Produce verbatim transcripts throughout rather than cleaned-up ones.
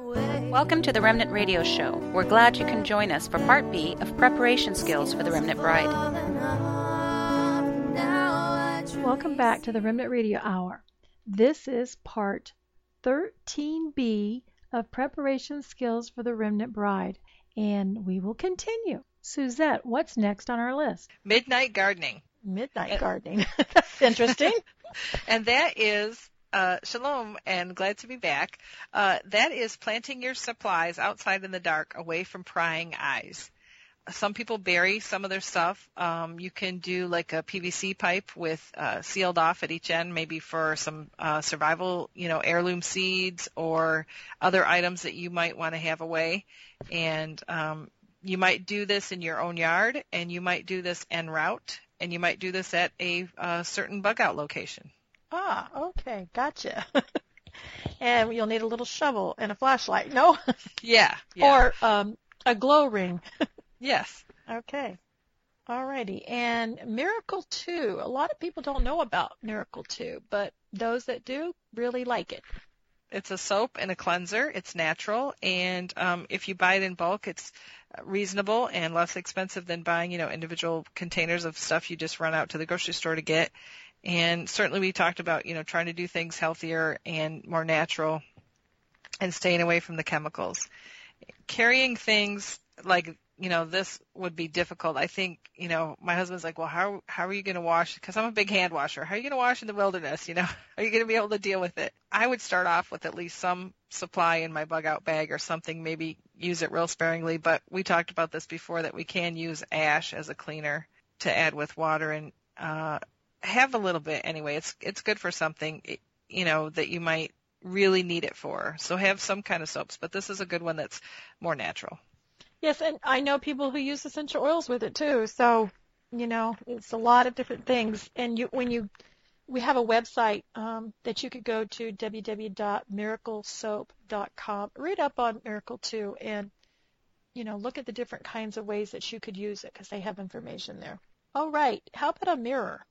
Welcome to the Remnant Radio Show. We're glad you can join us for Part B of Preparation Skills for the Remnant Bride. Welcome back to the Remnant Radio Hour. This is Part thirteen B of Preparation Skills for the Remnant Bride, and we will continue. Suzette, what's next on our list? Midnight gardening. Midnight gardening. That's interesting. And that is, uh, shalom, and glad to be back. Uh, that is planting your supplies outside in the dark, away from prying eyes. Some people bury some of their stuff. Um, you can do like a P V C pipe with uh, sealed off at each end, maybe for some uh, survival, you know, heirloom seeds or other items that you might want to have away. And um, you might do this in your own yard, and you might do this en route, and you might do this at a uh, certain bug out location. Ah, okay, gotcha. And you'll need a little shovel and a flashlight, no? Yeah. yeah. Or um, a glow ring. Yes. Okay. Alrighty. And Miracle two. A lot of people don't know about Miracle two, but those that do really like it. It's a soap and a cleanser. It's natural, and um, if you buy it in bulk, it's reasonable and less expensive than buying, you know, individual containers of stuff you just run out to the grocery store to get. And certainly we talked about, you know, trying to do things healthier and more natural and staying away from the chemicals. Carrying things like, you know, this would be difficult. I think, you know, my husband's like, well, how how are you going to wash? Because I'm a big hand washer. How are you going to wash in the wilderness? You know, are you going to be able to deal with it? I would start off with at least some supply in my bug out bag or something, maybe use it real sparingly. But we talked about this before, that we can use ash as a cleaner to add with water, and uh, have a little bit anyway. It's it's good for something, you know, that you might really need it for. So have some kind of soaps, but this is a good one that's more natural. Yes, and I know people who use essential oils with it too. So, you know, it's a lot of different things. And you, when you, we have a website um, that you could go to, w w w dot miracle soap dot com. Read up on Miracle two, and, you know, look at the different kinds of ways that you could use it, because they have information there. All right. How about a mirror?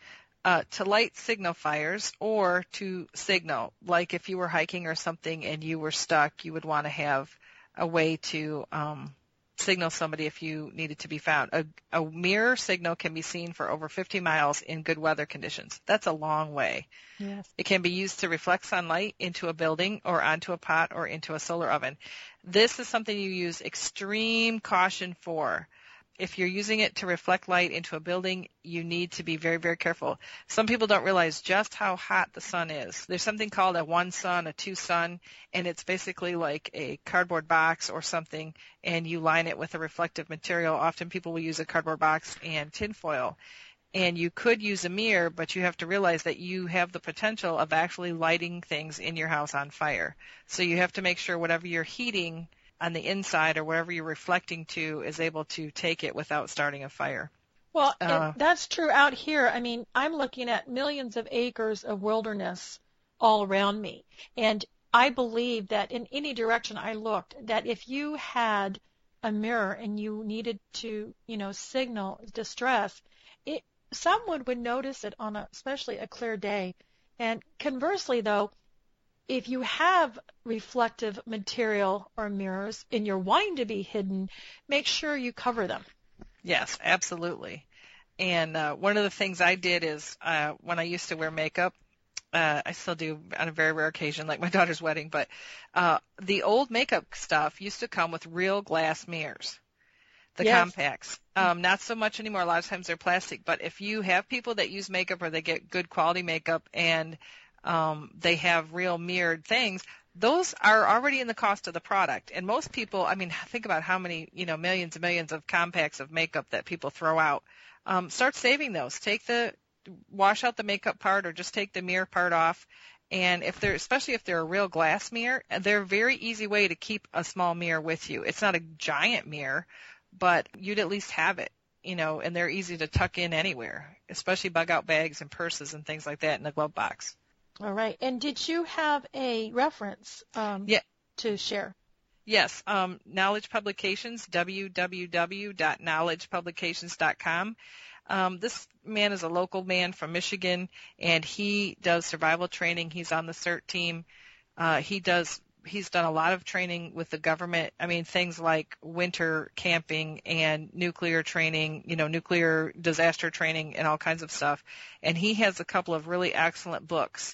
Uh, to light signal fires, or to signal, like if you were hiking or something and you were stuck, you would want to have a way to um, signal somebody if you needed to be found. A, a mirror signal can be seen for over fifty miles in good weather conditions. That's a long way. Yes. It can be used to reflect sunlight into a building or onto a pot or into a solar oven. This is something you use extreme caution for. If you're using it to reflect light into a building, you need to be very, very careful. Some people don't realize just how hot the sun is. There's something called a one sun, a two sun, and it's basically like a cardboard box or something, and you line it with a reflective material. Often people will use a cardboard box and tinfoil. And you could use a mirror, but you have to realize that you have the potential of actually lighting things in your house on fire. So you have to make sure whatever you're heating on the inside or wherever you're reflecting to is able to take it without starting a fire. Well, Uh, that's true out here. I mean, I'm looking at millions of acres of wilderness all around me. And I believe that in any direction I looked, that if you had a mirror and you needed to, you know, signal distress, it, someone would notice it on a, especially a clear day. And conversely, though, if you have reflective material or mirrors and you're wanting to be hidden, make sure you cover them. Yes, absolutely. And uh, one of the things I did is uh, when I used to wear makeup, uh, I still do on a very rare occasion, like my daughter's wedding, but uh, the old makeup stuff used to come with real glass mirrors, the Yes. compacts. Um, not so much anymore. A lot of times they're plastic. But if you have people that use makeup or they get good quality makeup and um, they have real mirrored things, those are already in the cost of the product. And most people, I mean, think about how many, you know, millions and millions of compacts of makeup that people throw out. Um, start saving those. Take the, wash out the makeup part or just take the mirror part off. And if they're, especially if they're a real glass mirror, they're a very easy way to keep a small mirror with you. It's not a giant mirror, but you'd at least have it, you know, and they're easy to tuck in anywhere, especially bug out bags and purses and things like that in the glove box. All right. And did you have a reference um, Yeah. to share? Yes. Um, Knowledge Publications, w w w dot knowledge publications dot com. Um, this man is a local man from Michigan, and he does survival training. He's on the CERT team. Uh, he does he's done a lot of training with the government. I mean, things like winter camping and nuclear training, you know, nuclear disaster training and all kinds of stuff. And he has a couple of really excellent books.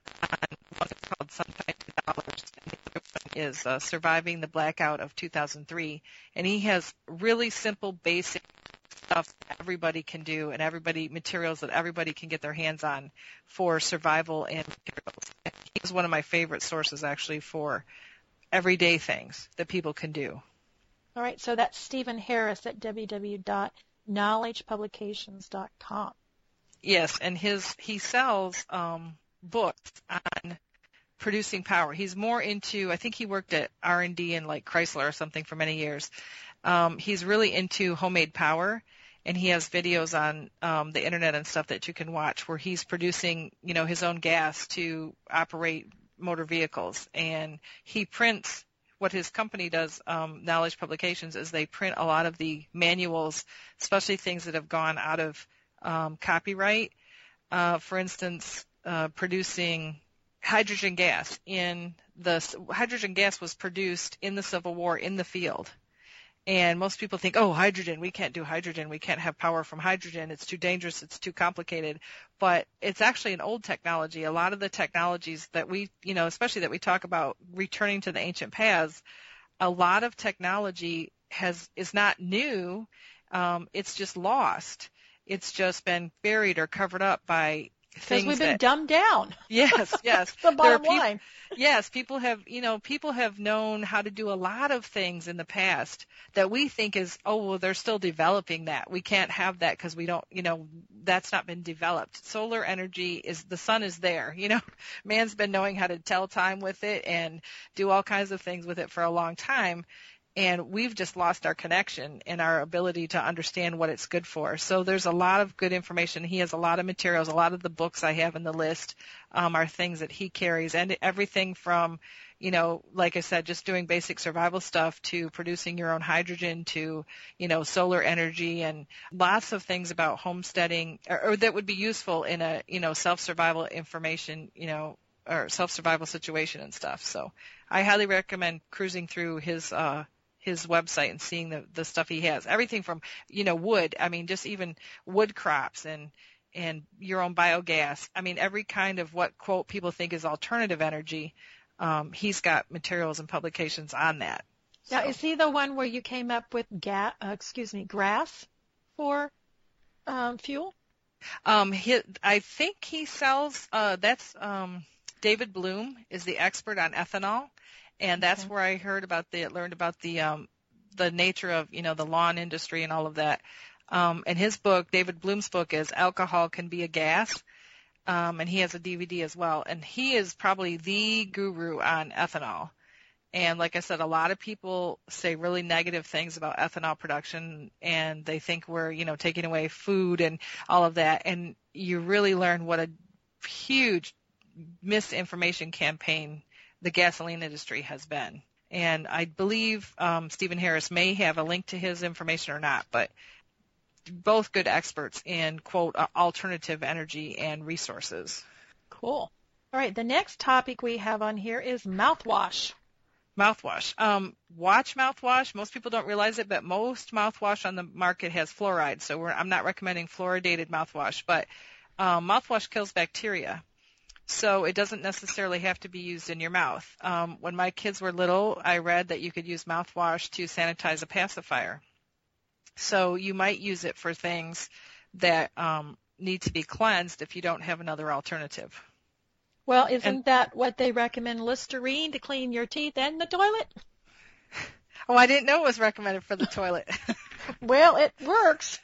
On one is called Sunshine two dollars, and the other one is uh, Surviving the Blackout of two thousand three. And he has really simple, basic stuff that everybody can do, and everybody materials that everybody can get their hands on for survival and materials. And he's one of my favorite sources, actually, for everyday things that people can do. All right, so that's Stephen Harris at w w w dot knowledge publications dot com. Yes, and his he sells um, books on producing power. He's more into, I think he worked at R and D in like Chrysler or something for many years. Um, he's really into homemade power, and he has videos on um, the internet and stuff that you can watch where he's producing, you know, his own gas to operate motor vehicles. And he prints, what his company does, um, Knowledge Publications, is they print a lot of the manuals, especially things that have gone out of um, copyright. Uh, for instance, uh, producing hydrogen gas. In the hydrogen gas was produced in the Civil War in the field. And most people think, oh, hydrogen, we can't do hydrogen. We can't have power from hydrogen. It's too dangerous. It's too complicated. But it's actually an old technology. A lot of the technologies that we, you know, especially that we talk about returning to the ancient paths, a lot of technology has is not new. Um, it's just lost. It's just been buried or covered up by because we've been that, dumbed down. Yes, yes. the bottom people, line. Yes, people have, you know, people have known how to do a lot of things in the past that we think is, oh, well, they're still developing that. We can't have that because we don't, you know, that's not been developed. Solar energy is, the sun is there, you know. Man's been knowing how to tell time with it and do all kinds of things with it for a long time. And we've just lost our connection and our ability to understand what it's good for. So there's a lot of good information. He has a lot of materials. A lot of the books I have in the list um, are things that he carries, and everything from, you know, like I said, just doing basic survival stuff to producing your own hydrogen to, you know, solar energy, and lots of things about homesteading or, or that would be useful in a, you know, self-survival information, you know, or self-survival situation and stuff. So I highly recommend cruising through his uh his website and seeing the, the stuff he has. Everything from, you know, wood, I mean, just even wood crops and, and your own biogas. I mean, every kind of what, quote, people think is alternative energy, um, he's got materials and publications on that. Now, So. is he the one where you came up with ga- uh, excuse me, grass for um, fuel? Um, he, I think he sells, uh, that's, um, David Bloom is the expert on ethanol. And that's Okay. where I heard about the, learned about the, um, the nature of, you know, the lawn industry and all of that. Um, and his book, David Bloom's book, is Alcohol Can Be a Gas. Um, and he has a D V D as well. And he is probably the guru on ethanol. And like I said, a lot of people say really negative things about ethanol production, and they think we're, you know, taking away food and all of that. And you really learn what a huge misinformation campaign the gasoline industry has been. And I believe um, Stephen Harris may have a link to his information or not, but both good experts in, quote, alternative energy and resources. Cool. All right, the next topic we have on here is mouthwash. Mouthwash. Um, watch mouthwash. Most people don't realize it, but most mouthwash on the market has fluoride. So we're, I'm not recommending fluoridated mouthwash, but um, mouthwash kills bacteria. So it doesn't necessarily have to be used in your mouth. Um, when my kids were little, I read that you could use mouthwash to sanitize a pacifier. So you might use it for things that um, need to be cleansed if you don't have another alternative. Well, isn't And, that what they recommend, Listerine, to clean your teeth and the toilet? oh, I didn't know it was recommended for the toilet. Well, it works.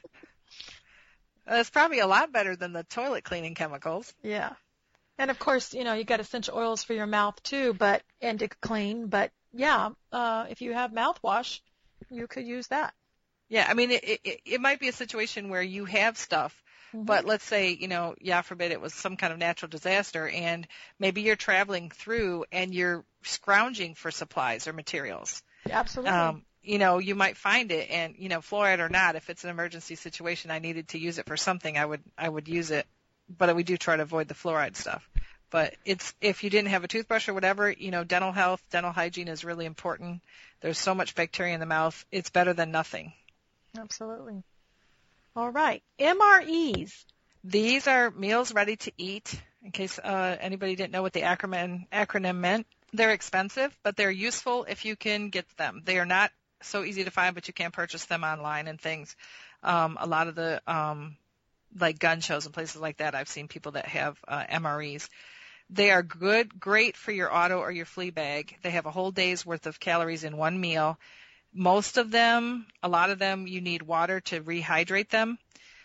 That's probably a lot better than the toilet cleaning chemicals. Yeah. And of course, you know, you got essential oils for your mouth too, but and to clean. But yeah, uh, if you have mouthwash, you could use that. Yeah, I mean, it, it, it might be a situation where you have stuff, Mm-hmm. but let's say, you know, yeah, forbid it was some kind of natural disaster, and maybe you're traveling through and you're scrounging for supplies or materials. Absolutely. Um, you know, you might find it, and, you know, fluoride or not, if it's an emergency situation, I needed to use it for something, I would I would use it. But we do try to avoid the fluoride stuff. But it's if you didn't have a toothbrush or whatever, you know, dental health, dental hygiene is really important. There's so much bacteria in the mouth. It's better than nothing. Absolutely. All right. M R Es. These are meals ready to eat. In case uh, anybody didn't know what the acronym acronym meant, they're expensive, but they're useful if you can get them. They are not so easy to find, but you can purchase them online and things. Um, a lot of the um, like gun shows and places like that, I've seen people that have uh, M R Es. They are good, great for your auto or your flea bag. They have a whole day's worth of calories in one meal. Most of them, a lot of them, you need water to rehydrate them.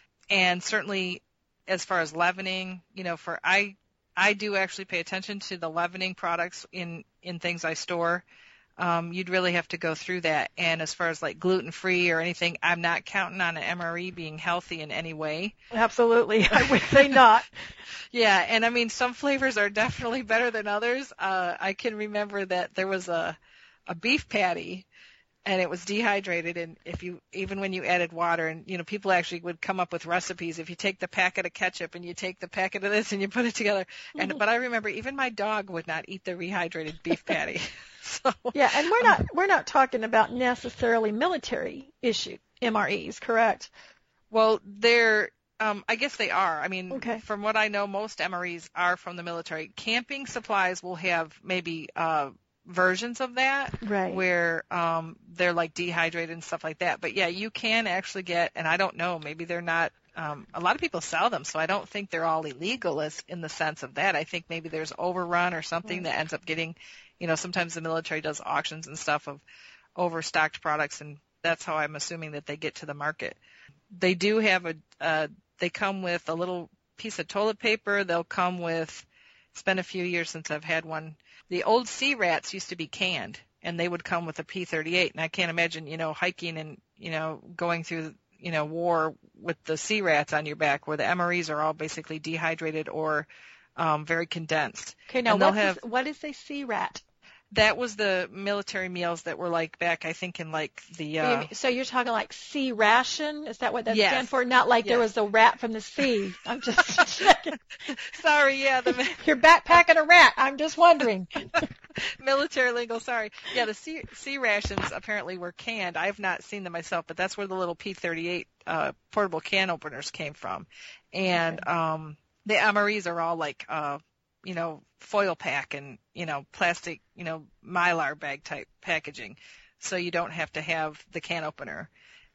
And certainly as far as leavening, you know, for I I do actually pay attention to the leavening products in, in things I store. Um, you'd really have to go through that. And as far as like gluten-free or anything, I'm not counting on an M R E being healthy in any way. Absolutely. I would say not. Yeah, and I mean, some flavors are definitely better than others. Uh, I can remember that there was a, a beef patty, and it was dehydrated, and if you, even when you added water, and, you know, people actually would come up with recipes. If you take the packet of ketchup and you take the packet of this and you put it together, and, mm-hmm. but I remember even my dog would not eat the rehydrated beef patty. So, yeah, and we're not, we're not talking about necessarily military issue M R Es, correct? Well, they're, um, I guess they are. I mean, okay. From what I know, most M R Es are from the military. Camping supplies will have maybe, uh, versions of that, right, where um, they're like dehydrated and stuff like that. But yeah, you can actually get, and I don't know, maybe they're not, um, a lot of people sell them, so I don't think they're all illegal as, in the sense of that. I think maybe there's overrun or something right. that ends up getting, you know, sometimes the military does auctions and stuff of overstocked products, and that's how I'm assuming that they get to the market. They do have a, uh, they come with a little piece of toilet paper. They'll come with, it's been a few years since I've had one. The old sea rats used to be canned, and they would come with a P thirty-eight. And I can't imagine, you know, hiking and, you know, going through, you know, war with the sea rats on your back, where the M R Es are all basically dehydrated or um, very condensed. Okay, now what, have, is, what is a sea rat? That was the military meals that were like back, I think, in like the. Uh, so you're talking like sea ration? Is that what that yes. stands for? Not like yes. there was a rat from the sea. I'm just checking. Sorry, yeah. The, you're backpacking a rat. I'm just wondering. Military lingo, sorry. Yeah, the sea, sea rations apparently were canned. I have not seen them myself, but that's where the little P thirty-eight uh, portable can openers came from. And okay. um, the M R Es are all like. Uh, you know, foil pack and, you know, plastic, you know, Mylar bag type packaging. So you don't have to have the can opener.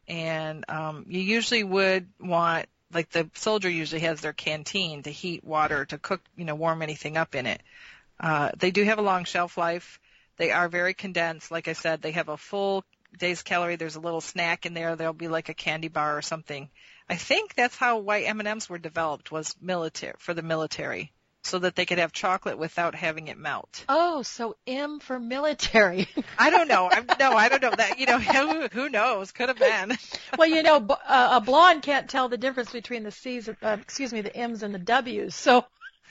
And um, you usually would want, like the soldier usually has their canteen to heat water, to cook, you know, warm anything up in it. Uh, they do have a long shelf life. They are very condensed. Like I said, they have a full day's calorie. There's a little snack in there. There'll be like a candy bar or something. I think that's how white M and M's were developed, was military, for the military. So that they could have chocolate without having it melt. Oh, so M for military. I don't know. I'm, no, I don't know that. You know, who, who knows? Could have been. Well, you know, uh, a blonde can't tell the difference between the C's, uh, excuse me, the M's and the W's. So,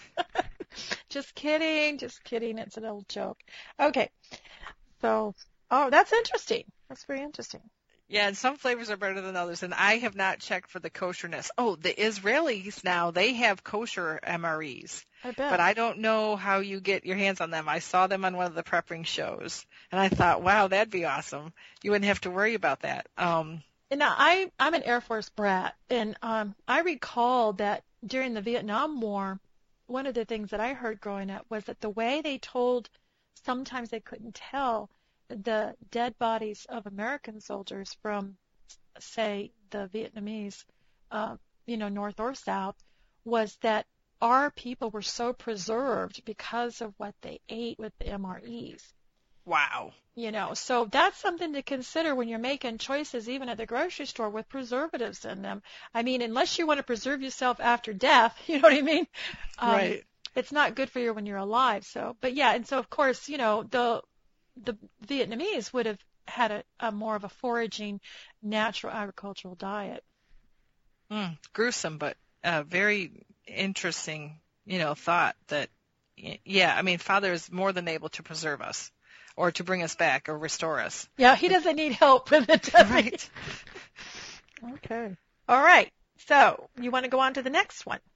just kidding, just kidding. It's an old joke. Okay. So, oh, that's interesting. That's very interesting. Yeah, and some flavors are better than others, and I have not checked for the kosherness. Oh, the Israelis now, they have kosher M R Es. I bet. But I don't know how you get your hands on them. I saw them on one of the prepping shows, and I thought, wow, that'd be awesome. You wouldn't have to worry about that. Um, now, I, I'm an Air Force brat, and um, I recall that during the Vietnam War, one of the things that I heard growing up was that the way they told, sometimes they couldn't tell, the dead bodies of American soldiers from, say, the Vietnamese, uh, you know, north or south, was that our people were so preserved because of what they ate with the M R Es. Wow. You know, so that's something to consider when you're making choices, even at the grocery store, with preservatives in them. I mean, unless you want to preserve yourself after death, you know what I mean? Um, right. It's not good for you when you're alive. So, but yeah, and so of course, you know, the the Vietnamese would have had a, a more of a foraging, natural agricultural diet. Mm, gruesome, but uh, very interesting, you know, thought that, yeah, I mean, Father is more than able to preserve us or to bring us back or restore us. Yeah, he doesn't need help with it, does he? Right. Okay. All right. So you want to go on to the next one?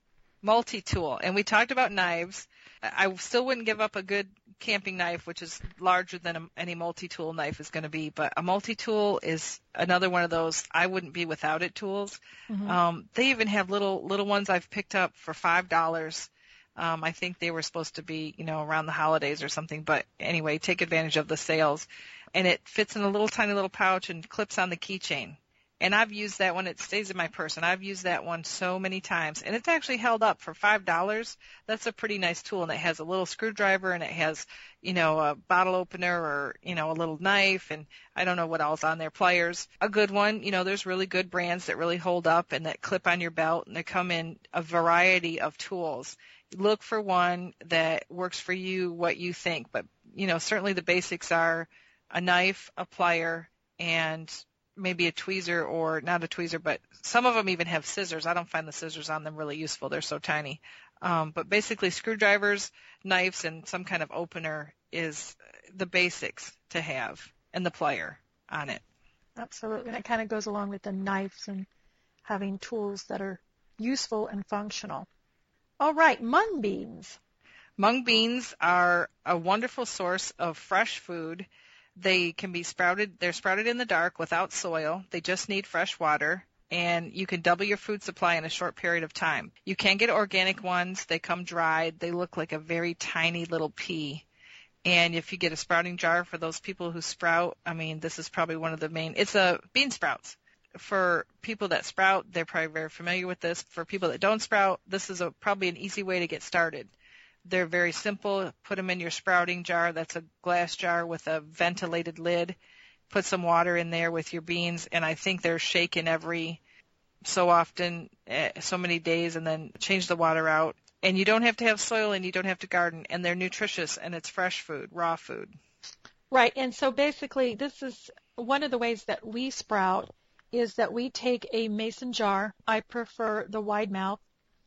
multi-tool. And we talked about knives. I still wouldn't give up a good camping knife, which is larger than a, any multi-tool knife is going to be. But a multi-tool is another one of those I wouldn't be without it tools. Mm-hmm. Um, they even have little little ones I've picked up for five dollars. Um, I think they were supposed to be, you know, around the holidays or something. But anyway, take advantage of the sales. And it fits in a little tiny little pouch and clips on the keychain. And I've used that one. It stays in my purse, and I've used that one so many times. And it's actually held up for five dollars. That's a pretty nice tool, and it has a little screwdriver, and it has, you know, a bottle opener or, you know, a little knife, and I don't know what else on there, pliers. A good one. You know, there's really good brands that really hold up and that clip on your belt, and they come in a variety of tools. Look for one that works for you, what you think. But, you know, certainly the basics are a knife, a plier, and maybe a tweezer, or not a tweezer, but some of them even have scissors. I don't find the scissors on them really useful. They're so tiny. Um, but basically screwdrivers, knives, and some kind of opener is the basics to have, and the plier on it. Absolutely. And it kind of goes along with the knives and having tools that are useful and functional. All right, mung beans. Mung beans are a wonderful source of fresh food. They can be sprouted, they're sprouted in the dark without soil. They just need fresh water, and you can double your food supply in a short period of time. You can get organic ones. They come dried. They look like a very tiny little pea. And if you get a sprouting jar for those people who sprout, I mean, this is probably one of the main, it's a bean sprouts. For people that sprout, they're probably very familiar with this. For people that don't sprout, this is a, probably an easy way to get started. They're very simple. Put them in your sprouting jar. That's a glass jar with a ventilated lid. Put some water in there with your beans, and I think they're shaken every so often, so many days, and then change the water out. And you don't have to have soil, and you don't have to garden, and they're nutritious, and it's fresh food, raw food. Right, and so basically this is one of the ways that we sprout is that we take a mason jar. I prefer the wide mouth,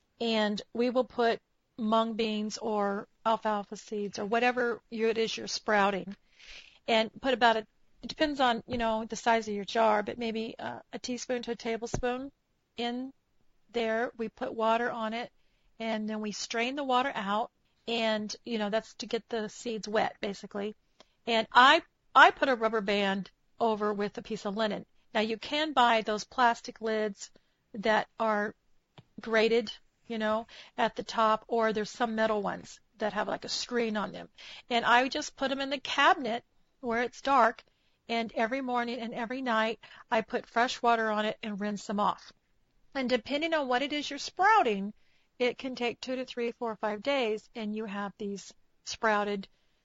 and we will put mung beans or alfalfa seeds or whatever it is you're sprouting, and put about a, it depends on, you know, the size of your jar, but maybe uh, a teaspoon to a tablespoon in there. We put water on it, and then we strain the water out, and, you know, that's to get the seeds wet, basically. And I I put a rubber band over with a piece of linen. Now, you can buy those plastic lids that are grated, you know, at the top, or there's some metal ones that have like a screen on them. And I just put them in the cabinet where it's dark, and every morning and every night I put fresh water on it and rinse them off. And depending on what it is you're sprouting, it can take two to three, four, or five days, and you have these sprouted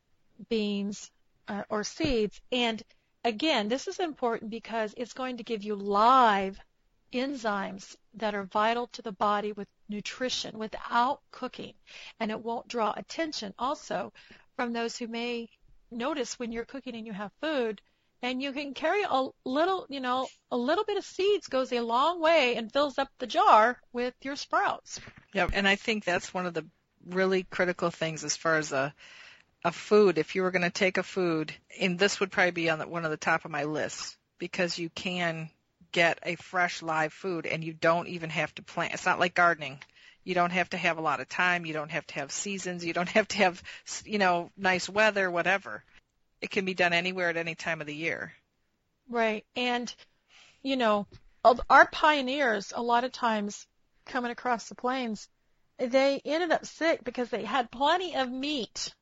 beans uh, or seeds. And again, this is important because it's going to give you live enzymes that are vital to the body with nutrition without cooking, and it won't draw attention also from those who may notice when you're cooking and you have food, and you can carry a little, you know, a little bit of seeds goes a long way and fills up the jar with your sprouts. Yeah, and I think that's one of the really critical things as far as a a food. If you were going to take a food, and this would probably be on the, one of the top of my list, because you can get a fresh live food, and you don't even have to plant. It's not like gardening. You don't have to have a lot of time. You don't have to have seasons. You don't have to have, you know, nice weather, whatever. It can be done anywhere at any time of the year. Right. And, you know, our pioneers, a lot of times coming across the plains, they ended up sick because they had plenty of meat,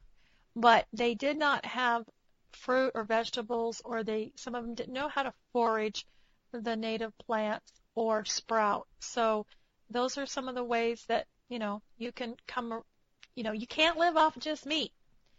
but they did not have fruit or vegetables, or they some of them didn't know how to forage the native plants or sprout. So those are some of the ways that, you know, you can come, you know, you can't live off just meat,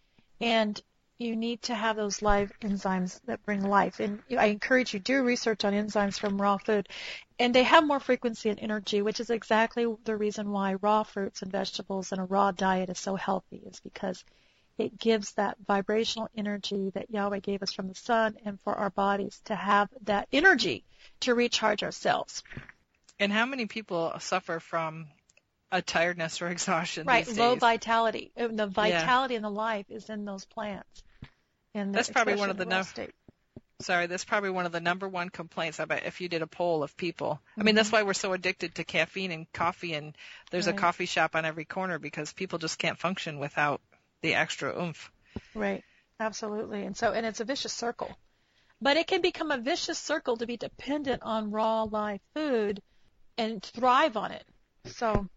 and you need to have those live enzymes that bring life. And I encourage you, do research on enzymes from raw food, and they have more frequency and energy, which is exactly the reason why raw fruits and vegetables and a raw diet is so healthy, is because it gives that vibrational energy that Yahweh gave us from the sun, and for our bodies to have that energy to recharge ourselves. And how many people suffer from a tiredness or exhaustion right, these days? Low vitality. The vitality yeah. in the life is in those plants. And that's probably one of the no, state. Sorry, that's probably one of the number one complaints, I bet, if you did a poll of people. Mm-hmm. I mean, that's why we're so addicted to caffeine and coffee, and there's right. a coffee shop on every corner, because people just can't function without the extra oomph. Right, absolutely. And so, and it's a vicious circle. But it can become a vicious circle to be dependent on raw, live food and thrive on it. So,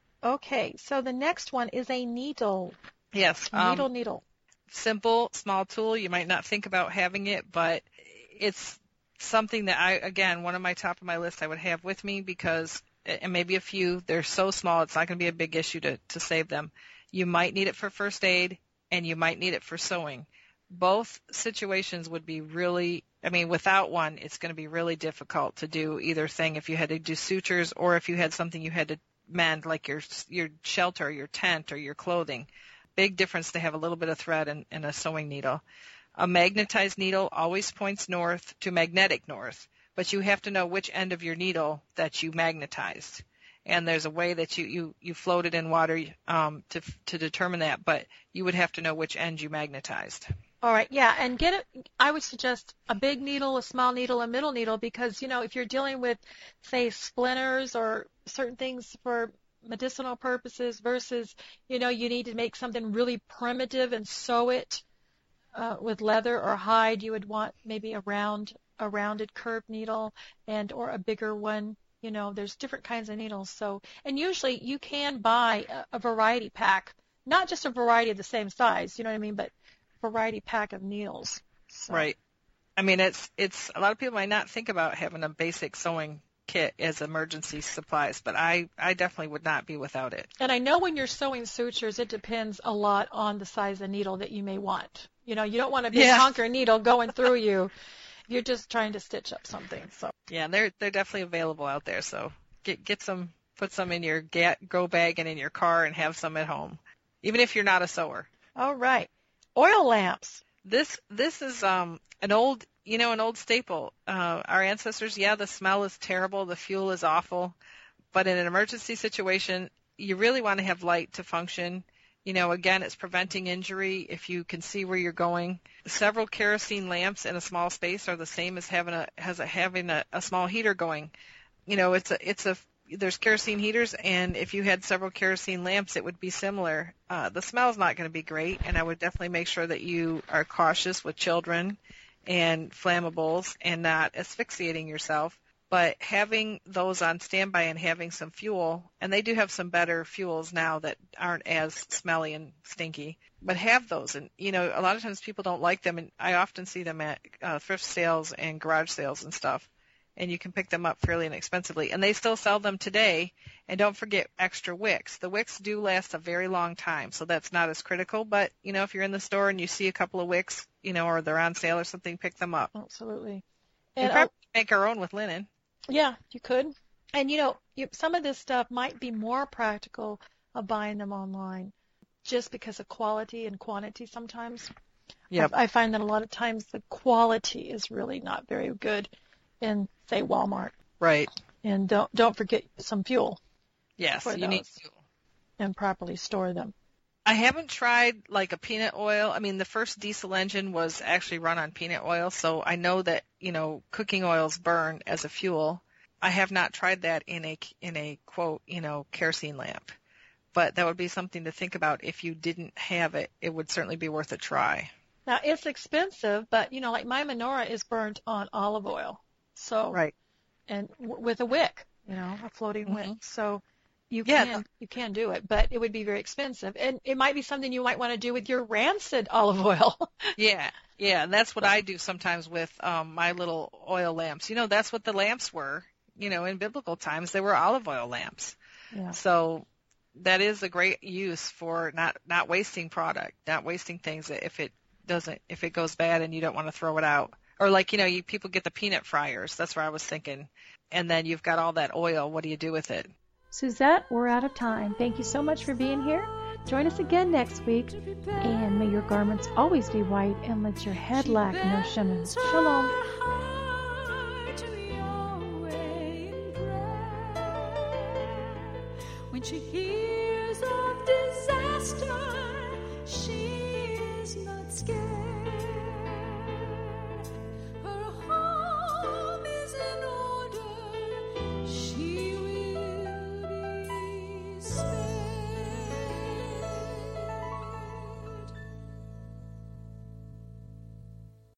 okay, so the next one is a needle. Yes. Needle, um, needle. Simple, small tool. You might not think about having it, but it's something that I, again, one of my top of my list I would have with me, because, and maybe a few, they're so small it's not going to be a big issue to, to save them. You might need it for first aid, and you might need it for sewing. Both situations would be really, I mean, without one, it's going to be really difficult to do either thing if you had to do sutures or if you had something you had to mend, like your your shelter, your tent, or your clothing. Big difference to have a little bit of thread and, and a sewing needle. A magnetized needle always points north to magnetic north, but you have to know which end of your needle that you magnetized. And there's a way that you, you, you float it in water um, to to determine that, but you would have to know which end you magnetized. All right, yeah, and get it. I would suggest a big needle, a small needle, a middle needle, because, you know, if you're dealing with, say, splinters or certain things for medicinal purposes versus, you know, you need to make something really primitive and sew it uh, with leather or hide, you would want maybe a round, a rounded curved needle and or a bigger one. You know, there's different kinds of needles. So, and usually you can buy a, a variety pack, not just a variety of the same size, you know what I mean, but a variety pack of needles. So. Right. I mean, it's it's a lot of people might not think about having a basic sewing kit as emergency supplies, but I, I definitely would not be without it. And I know when you're sewing sutures, it depends a lot on the size of needle that you may want. You know, you don't want a big yeah. honker needle going through you if you're just trying to stitch up something. So yeah, they're they're definitely available out there. So get get some, put some in your get, go bag and in your car, and have some at home, even if you're not a sewer. All right, oil lamps. This this is um an old. You know, an old staple. Uh, our ancestors, yeah, the smell is terrible, the fuel is awful, but in an emergency situation, you really want to have light to function. You know, again, it's preventing injury if you can see where you're going. Several kerosene lamps in a small space are the same as having a has a, having a, a small heater going. You know, it's a it's a there's kerosene heaters, and if you had several kerosene lamps, it would be similar. Uh, the smell's not going to be great, and I would definitely make sure that you are cautious with children and flammables and not asphyxiating yourself. But having those on standby and having some fuel, and they do have some better fuels now that aren't as smelly and stinky, but have those. And, you know, a lot of times people don't like them, and I often see them at uh, thrift sales and garage sales and stuff, and you can pick them up fairly inexpensively. And they still sell them today. And don't forget extra wicks. The wicks do last a very long time, so that's not as critical. But, you know, if you're in the store and you see a couple of wicks, you know, or they're on sale or something, pick them up. Absolutely. And we probably make our own with linen. Yeah, you could. And, you know, you, some of this stuff might be more practical of buying them online just because of quality and quantity sometimes. Yep. I, I find that a lot of times the quality is really not very good in, say, Walmart. Right. And don't don't forget some fuel. Yes, you need fuel. And properly store them. I haven't tried like a peanut oil. I mean, the first diesel engine was actually run on peanut oil, so I know that, you know, cooking oils burn as a fuel. I have not tried that in a in a quote, you know, kerosene lamp. But that would be something to think about. If you didn't have it, it would certainly be worth a try. Now, it's expensive, but, you know, like my menorah is burnt on olive oil. So, right. And w- with a wick, you know, a floating mm-hmm. wick. So you yeah, can you can do it, but it would be very expensive. And it might be something you might want to do with your rancid olive oil. yeah, yeah, and that's what I do sometimes with um, my little oil lamps. You know, that's what the lamps were. You know, in biblical times, they were olive oil lamps. Yeah. So that is a great use for not, not wasting product, not wasting things if it doesn't, if it goes bad and you don't want to throw it out. Or like, you know, you people get the peanut fryers. That's where I was thinking. And then you've got all that oil. What do you do with it? Suzette, we're out of time. Thank you so much for being here. Join us again next week. And may your garments always be white and let your head lack no shimmer. Shalom. When she hears of disaster